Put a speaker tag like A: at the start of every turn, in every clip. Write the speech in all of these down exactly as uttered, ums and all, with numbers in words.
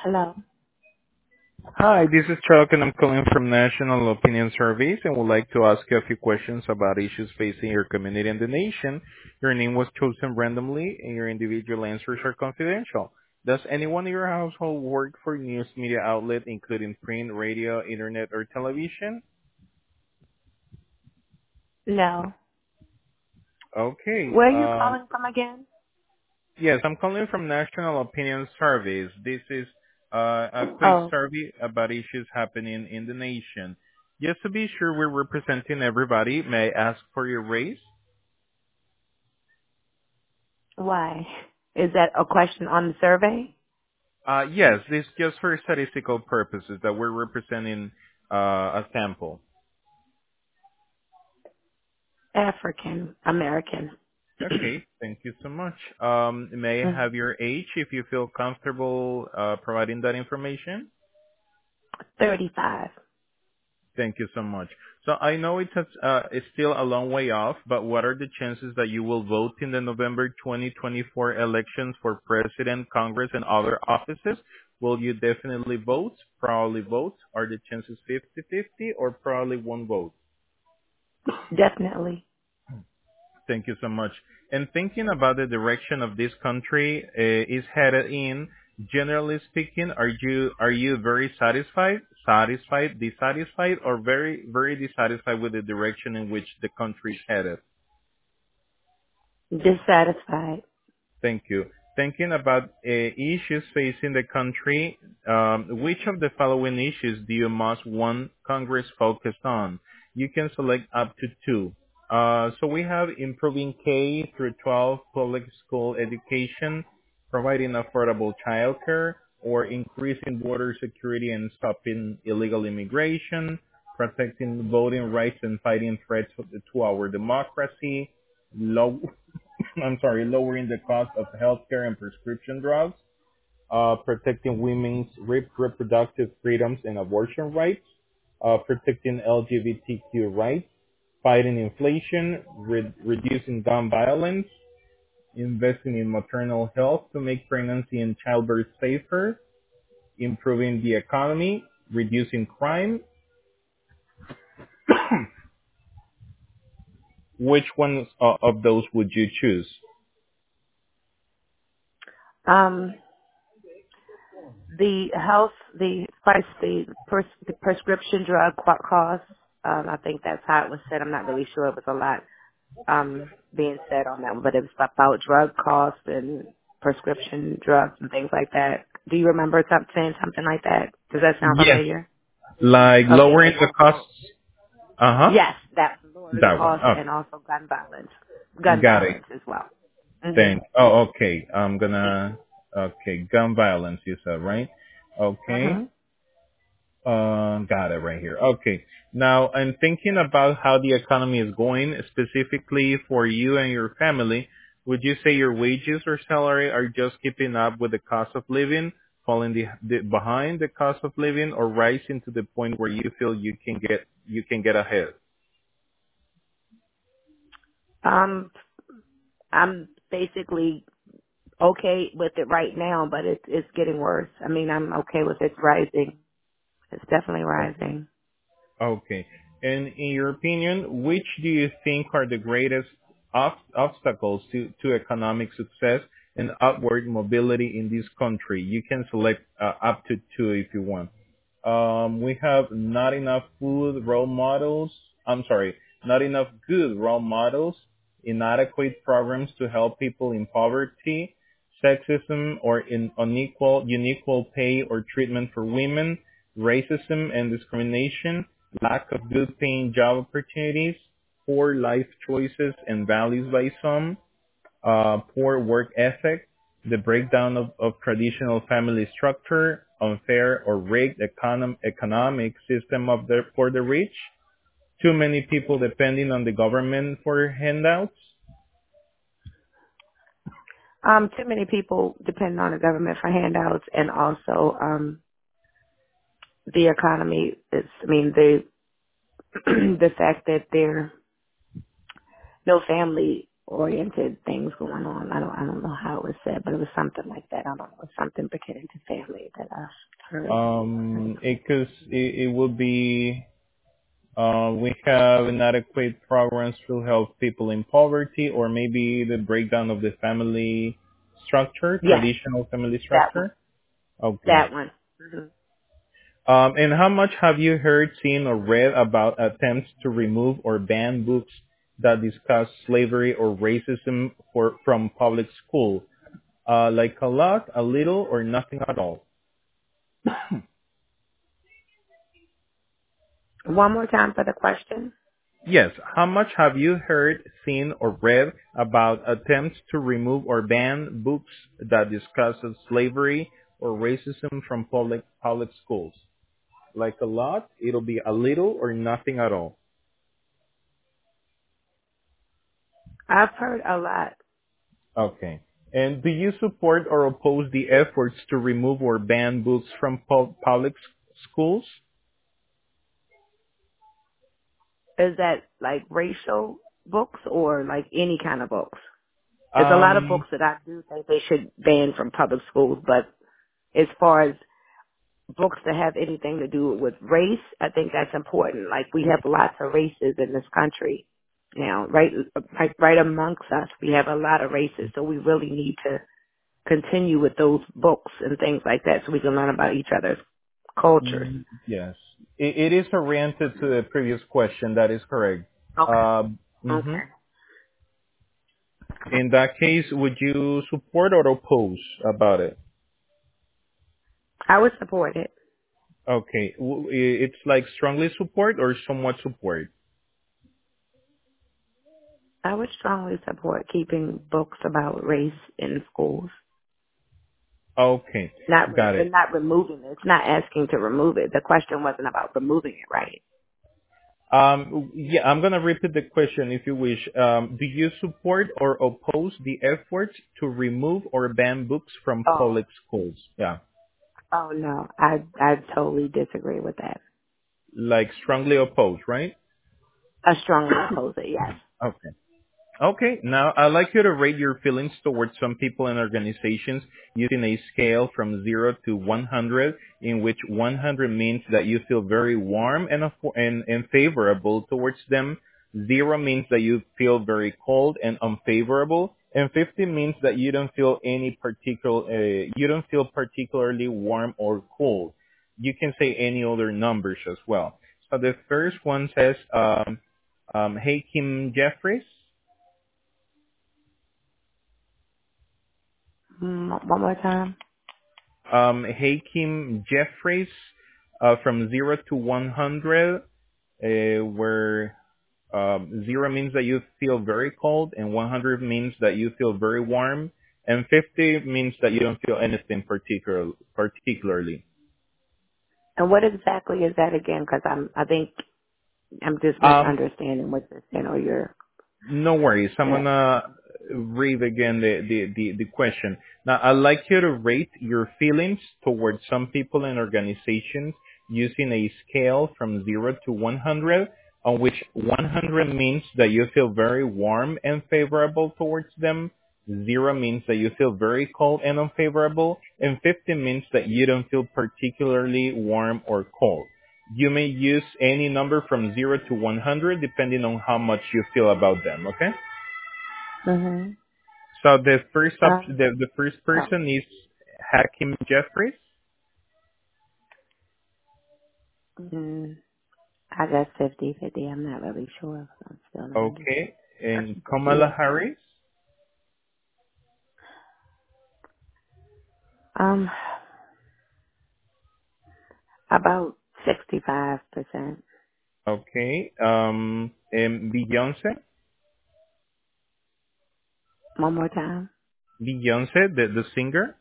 A: Hello.
B: Hi, this is Chuck, and I'm calling from National Opinion Surveys and would like to ask you a few questions about issues facing your community and the nation. Your name was chosen randomly, and your individual answers are confidential. Does anyone in your household work for news media outlet, including print, radio, internet, or television?
A: No.
B: Okay.
A: Where are you
B: Um,
A: calling from again?
B: yes, I'm calling from National Opinion Surveys. This is uh, a quick
A: Oh,
B: survey about issues happening in the nation. Just to be sure we're representing everybody, may I ask for your race?
A: why? Is that a question on the survey?
B: Uh, yes, this just for statistical purposes that we're representing uh, a sample.
A: African American.
B: Okay, thank you so much. Um, may I
A: Mm.
B: have your age if you feel comfortable uh, providing that information?
A: thirty-five.
B: Thank you so much. So I know it's a, uh, it's still a long way off, but what are the chances that you will vote in the November twenty twenty-four elections for president, Congress, and other offices? Will you definitely vote, probably vote? Are the chances fifty-fifty or probably won't vote?
A: Definitely.
B: Thank you so much. And thinking about the direction of this country uh, is headed in, generally speaking, are you are you very satisfied, satisfied, dissatisfied, or very very dissatisfied with the direction in which the country is headed?
A: Dissatisfied.
B: Thank you. Thinking about uh, issues facing the country, um, which of the following issues do you most want Congress focused on? You can select up to two. Uh, so we have improving K through twelve public school education, providing affordable childcare, or increasing border security and stopping illegal immigration, protecting voting rights and fighting threats to our democracy, low I'm sorry, lowering the cost of healthcare and prescription drugs, uh, protecting women's rep- reproductive freedoms and abortion rights, uh, protecting L G B T Q rights, fighting inflation, re- reducing gun violence, investing in maternal health to make pregnancy and childbirth safer, improving the economy, reducing crime. Which ones uh, of those would you choose?
A: Um, the health, the price, the, pres- the prescription drug qu- costs. Um, I think that's how it was said. I'm not really sure. It was a lot um being said on that one, but it was about drug costs and prescription drugs and things like that. Do you remember some- saying something like that? Does that sound
B: Yes,
A: familiar?
B: like
A: Okay,
B: lowering
A: and
B: the costs.
A: also,
B: Uh huh.
A: yes, that lower the
B: That one.
A: cost
B: Oh,
A: and also gun violence, gun
B: got it.
A: violence as well. Mhm.
B: Thank. Oh, okay. I'm gonna. Okay, gun violence. You said right. Okay.
A: Mhm.
B: Uh, got it right here. Okay. Now I'm thinking about how the economy is going, specifically for you and your family. Would you say your wages or salary are just keeping up with the cost of living, falling the, the, behind the cost of living, or rising to the point where you feel you can get you can get ahead?
A: Um, I'm basically okay with it right now, but it's it's getting worse. I mean, I'm okay with it rising. It's definitely rising.
B: Okay. And in your opinion, which do you think are the greatest ob- obstacles to, to economic success and upward mobility in this country? You can select uh, up to two if you want. Um, we have not enough food role models. I'm sorry, not enough good role models, inadequate programs to help people in poverty, sexism or in unequal, unequal pay or treatment for women, racism and discrimination, lack of good paying job opportunities, poor life choices and values by some, uh, poor work ethic, the breakdown of, of traditional family structure, unfair or rigged econom- economic system of the, for the rich, too many people depending on the government for handouts.
A: Um, too many people depend on the government for handouts, and also um, the economy is. I mean, the the fact that there no family. oriented things going on. I don't I don't know how it was said, but it was something like that. I don't know. It was something pertaining to family that I heard.
B: Um, because it, it will be Uh, we have inadequate programs to help people in poverty, or maybe the breakdown of the family structure,
A: Yes,
B: traditional family
A: that one.
B: structure. Okay.
A: That one. Hmm.
B: Um, and how much have you heard, seen, or read about attempts to remove or ban books that discuss slavery or racism for, from public school? Uh, like a lot, a little, or nothing at all?
A: One more time for the question.
B: Yes. How much have you heard, seen, or read about attempts to remove or ban books that discuss slavery or racism from public public schools? Like a lot, it'll be a little or nothing at all.
A: I've heard a lot.
B: Okay. And do you support or oppose the efforts to remove or ban books from pub- public s- schools?
A: Is that like racial books or like any kind of books? There's a lot of
B: Um,
A: books that I do think they should ban from public schools, but as far as books that have anything to do with race, I think that's important. Like we have lots of races in this country now, right, right, right amongst us. We have a lot of races, so we really need to continue with those books and things like that, so we can learn about each other's cultures.
B: mm, yes. It, it is oriented to the previous question. That is correct.
A: Okay.
B: Um, mhm.
A: Okay.
B: In that case, would you support or oppose about it?
A: I would support it.
B: Okay, w- i- it's like strongly support or somewhat support.
A: I would strongly support keeping books about race in schools.
B: Okay,
A: Not re-
B: got it.
A: and not removing it. It's not asking to remove it. The question wasn't about removing it, right?
B: Um, yeah, I'm gonna repeat the question if you wish. Um, do you support or oppose the efforts to remove or ban books from
A: Oh.
B: public schools? Yeah,
A: Oh no, I I totally disagree with that.
B: like strongly oppose, right?
A: I strongly oppose it. Yes.
B: Okay. Okay, now I'd like you to rate your feelings towards some people and organizations using a scale from zero to one hundred, in which one hundred means that you feel very warm and, affo- and, and favorable towards them, zero means that you feel very cold and unfavorable, and fifty means that you don't feel any particular, uh, you don't feel particularly warm or cold. You can say any other numbers as well. So the first one says, um, um, hey Kim Jeffries.
A: Mm, one more time.
B: Um, Hakeem Jeffries, uh, from zero to one hundred, uh, where um, zero means that you feel very cold and one hundred means that you feel very warm, and fifty means that you don't feel anything particular, particularly.
A: And what exactly is that again? Because I'm I think I'm just
B: Um,
A: misunderstanding what you're saying or you're.
B: No worries. I'm
A: Yeah.
B: gonna read again the, the, the, the question. Now, I'd like you to rate your feelings towards some people and organizations using a scale from zero to one hundred, on which one hundred means that you feel very warm and favorable towards them, zero means that you feel very cold and unfavorable, and fifty means that you don't feel particularly warm or cold. You may use any number from zero to one hundred depending on how much you feel about them, okay?
A: Mhm.
B: So the first up,
A: Um.
B: the, the first
A: Oh.
B: person is Hakim Jeffries,
A: Mm, I guess fifty fifty. I'm not really sure. I'm still not
B: okay, and
A: understanding.
B: Kamala
A: Yeah.
B: Harris,
A: Um. About sixty-five percent.
B: okay, um, and Beyonce,
A: One more time.
B: Beyonce, the, the singer,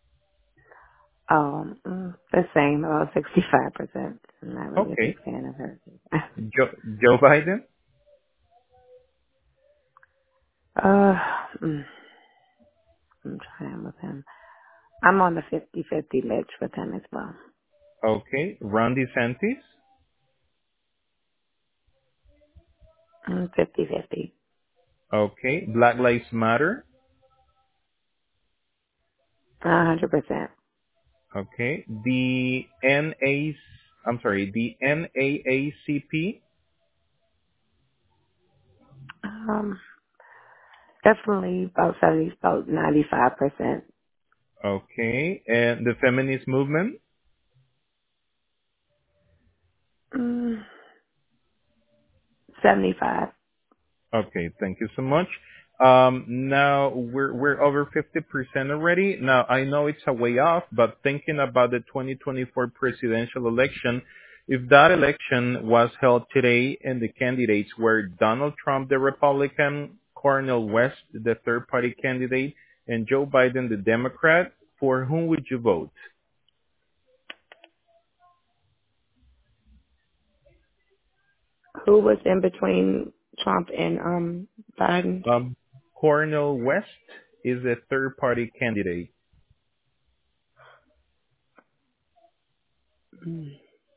A: Oh, mm, the same, about sixty-five percent. I'm not really a big
B: okay,
A: fan of her.
B: Joe, Joe Biden,
A: uh, mm, I'm trying with him. I'm on the fifty-fifty mix with him as well.
B: okay, Ron DeSantis,
A: Mm, fifty-fifty.
B: Okay. Black Lives Matter.
A: A hundred percent.
B: Okay. The N A, I'm sorry, the N double A C P.
A: Um, definitely about seventy, about ninety-five percent.
B: Okay. And the feminist movement.
A: Mm, seventy-five.
B: Okay, thank you so much. Um, now we're we're over fifty percent already. Now I know it's a way off, but thinking about the twenty twenty-four presidential election, if that election was held today and the candidates were Donald Trump, the Republican, Cornel West, the third party candidate, and Joe Biden, the Democrat, for whom would you vote?
A: Who was in between Trump and um Biden?
B: Um, Cornel West is a third party candidate.
A: Mm,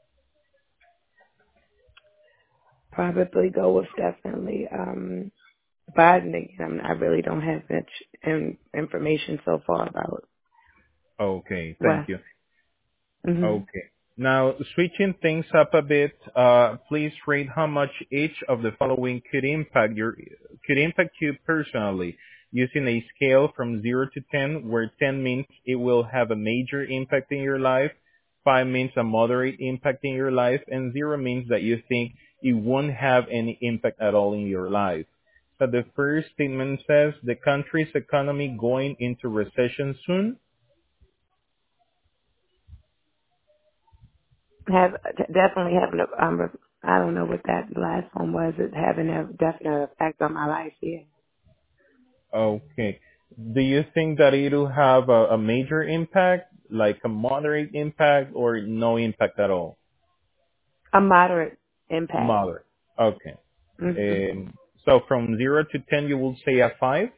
A: probably go with definitely um Biden again. I'm, I really don't have much in, information so far about
B: Okay, thank
A: West.
B: you.
A: Hmm.
B: Okay. Now, switching things up a bit, uh, please rate how much each of the following could impact your could impact you personally, using a scale from zero to ten, where ten means it will have a major impact in your life, five means a moderate impact in your life, and zero means that you think it won't have any impact at all in your life. So the first statement says the country's economy going into recession soon.
A: Have definitely having a um I don't know what that last one was. It having a definite effect on my life. Yeah,
B: Okay. Do you think that it'll have a, a major impact, like a moderate impact, or no impact at all?
A: a moderate impact.
B: Moderate. Okay.
A: Hmm.
B: Um, so from zero to ten, you will say a five?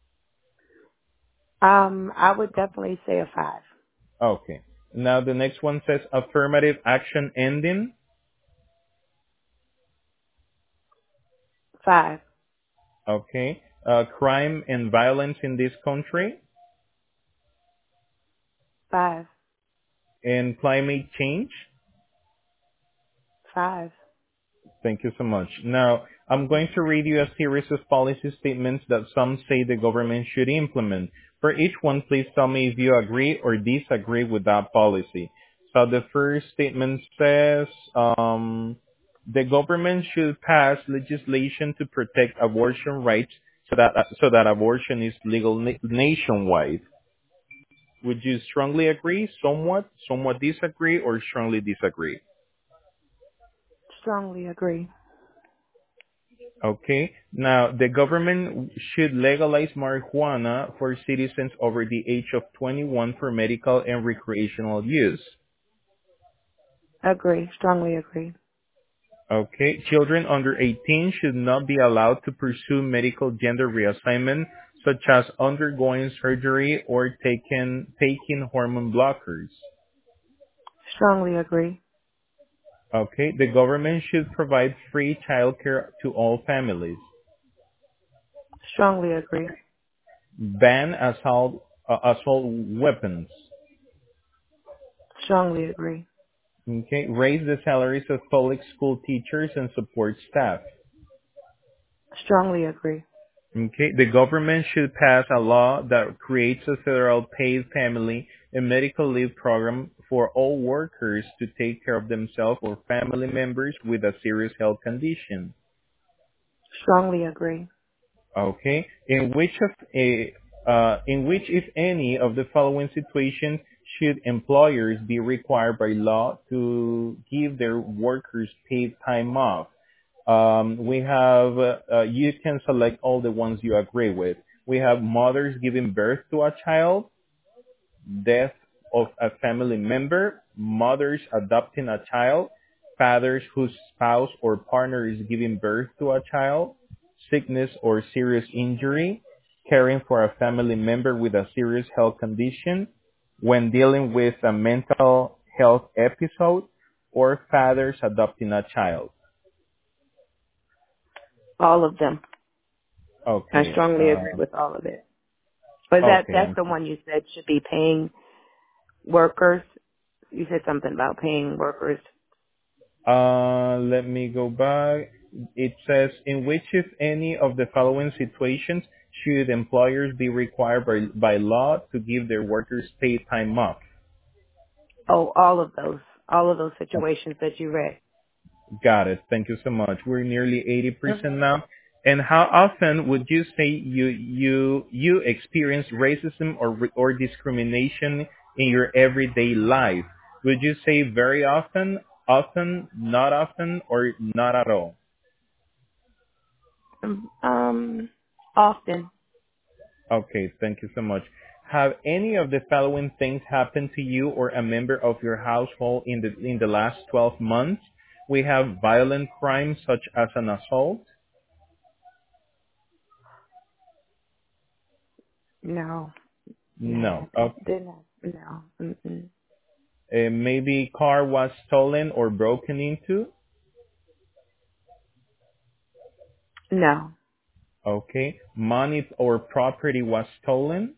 A: Um, I would definitely say a five.
B: Okay. Now the next one says affirmative action ending.
A: Five.
B: Okay. Uh, crime and violence in this country
A: Five.
B: and climate change.
A: Five.
B: Thank you so much. Now, I'm going to read you a series of policy statements that some say the government should implement. For each one, please tell me if you agree or disagree with that policy. So the first statement says, um, the government should pass legislation to protect abortion rights so that so that abortion is legal na- nationwide. Would you strongly agree, somewhat, somewhat disagree, or strongly disagree?
A: Strongly agree.
B: Okay. Now, the government should legalize marijuana for citizens over the age of twenty-one for medical and recreational use.
A: Agree. Strongly agree.
B: Okay. Children under eighteen should not be allowed to pursue medical gender reassignment, such as undergoing surgery or taking, taking hormone blockers.
A: Strongly agree.
B: Okay. The government should provide free childcare to all families.
A: Strongly agree.
B: Ban assault, uh, assault weapons.
A: Strongly agree.
B: Okay, raise the salaries of public school teachers and support staff.
A: Strongly agree.
B: Okay, the government should pass a law that creates a federal paid family and medical leave program for all workers to take care of themselves or family members with a serious health condition.
A: Strongly agree.
B: Okay, in which of a uh, in which, if any, of the following situations should employers be required by law to give their workers paid time off? Um, we have, uh, uh, you can select all the ones you agree with. We have mothers giving birth to a child, death of a family member, mothers adopting a child, fathers whose spouse or partner is giving birth to a child, sickness or serious injury, caring for a family member with a serious health condition, when dealing with a mental health episode, or fathers adopting a child.
A: All of them. I
B: Okay.
A: strongly agree
B: Uh,
A: with all of it. But that
B: okay.
A: that's
B: I'm
A: the one you said should be paying workers. You said something about paying workers.
B: Uh, let me go back. It says, in which, if any, of the following situations should employers be required by, by law to give their workers paid time off?
A: Oh, all of those, all of those situations that you read.
B: Got it. Thank you so much. We're nearly eighty percent
A: Mhm.
B: now. And how often would you say you you you experience racism or or discrimination in your everyday life? Would you say very often, often, not often, or not at all?
A: Um, um, often.
B: Okay, thank you so much. Have any of the following things happened to you or a member of your household in the in the last twelve months? We have violent crimes such as an assault.
A: No, no,
B: No.
A: it
B: Okay.
A: didn't. No, mm-mm.
B: Uh, maybe car was stolen or broken into.
A: No,
B: Okay. Money or property was stolen.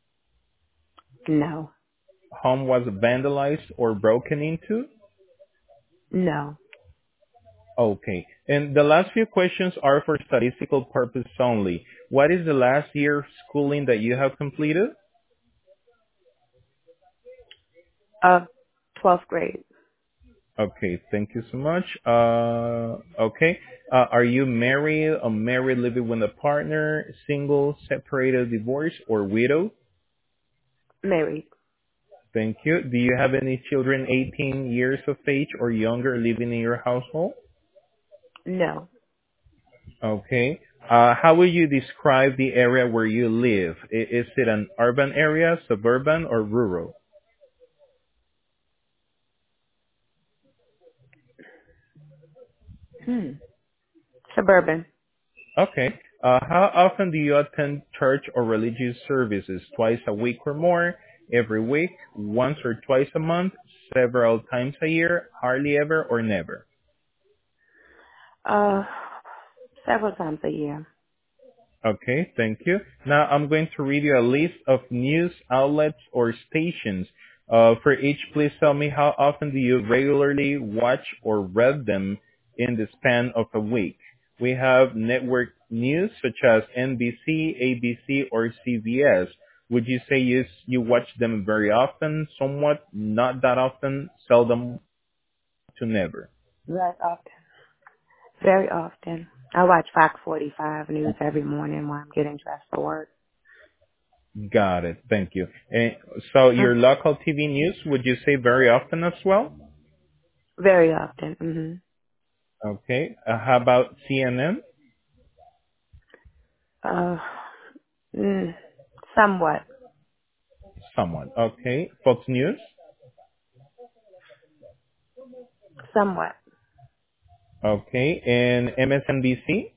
A: no,
B: Home was vandalized or broken into.
A: no.
B: Okay. And the last few questions are for statistical purpose only. What is the last year of schooling that you have completed?
A: Uh, twelfth grade.
B: Okay, thank you so much. Uh, okay. Uh, are you married, or married, living with a partner, single, separated, divorced, or widowed?
A: Married.
B: Thank you. Do you have any children eighteen years of age or younger living in your household?
A: No.
B: Okay. Uh, how would you describe the area where you live? I- Is it an urban area, suburban, or rural?
A: Hmm. Suburban.
B: Okay. Uh, how often do you attend church or religious services? Twice a week or more? Every week? Once or twice a month? Several times a year? Hardly ever or never?
A: Uh, several times a year.
B: Okay, thank you. Now I'm going to read you a list of news outlets or stations. Uh, for each, please tell me how often do you regularly watch or read them in the span of a week. We have network news such as N B C, A B C, or C B S. Would you say you, you watch them very often, somewhat, not that often, seldom to never?
A: Very often. Very often. I watch Fox forty-five News every morning while I'm getting dressed for work.
B: Got it. Thank you. And so
A: Mm.
B: your local T V news, would you say very often as well?
A: Very often. hmm
B: Okay. Uh, how about C N N?
A: Uh, mm, somewhat.
B: Somewhat. Okay. Fox News?
A: Somewhat.
B: Okay. And M S N B C?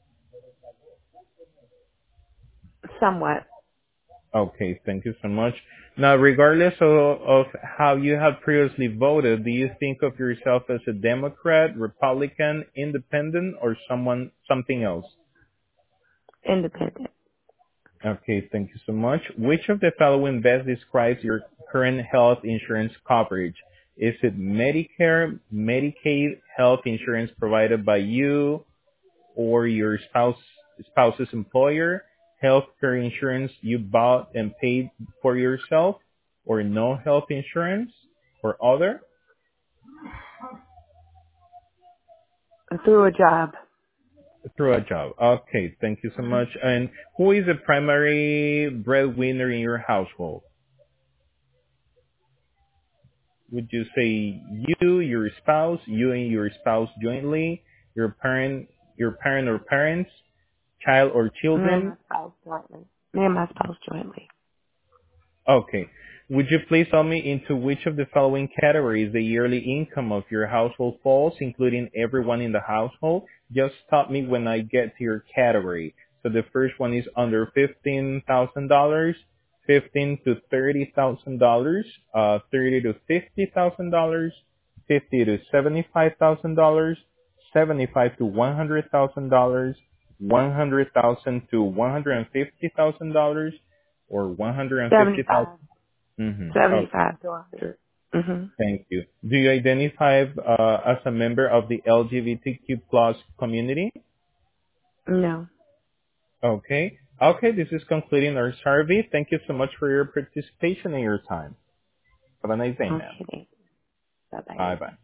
A: Somewhat.
B: Okay. Thank you so much. Now, regardless of, of how you have previously voted, do you think of yourself as a Democrat, Republican, Independent, or someone, something else?
A: Independent.
B: Okay, thank you so much. Which of the following best describes your current health insurance coverage? Is it Medicare, Medicaid, health insurance provided by you or your spouse, spouse's employer, health care insurance you bought and paid for yourself, or no health insurance, or other?
A: Through a job.
B: Through a job. Okay, thank you so
A: hmm
B: much. And who is the primary breadwinner in your household? Would you say you, your spouse, you and your spouse jointly, your parent, your parent or parents, child or
A: Me and
B: children?
A: my spouse jointly. Me and my spouse jointly.
B: Okay. Would you please tell me into which of the following categories the yearly income of your household falls, including everyone in the household? Just stop me when I get to your category. So the first one is under fifteen thousand dollars, fifteen to thirty thousand dollars, uh, thirty to fifty thousand dollars, fifty to seventy-five thousand dollars, seventy-five to one hundred thousand dollars, one hundred thousand to one hundred fifty thousand dollars, or one hundred fifty thousand.
A: Seventy-five.
B: Mm-hmm. Oh,
A: Seventy-five to one hundred. Mhm.
B: thank you. Do you identify uh, as a member of the L G B T Q plus community?
A: No.
B: Okay. Okay, this is concluding our survey. Thank you so much for your participation and your time. Have a nice day, ma'am.
A: Okay. Bye bye.
B: Bye bye.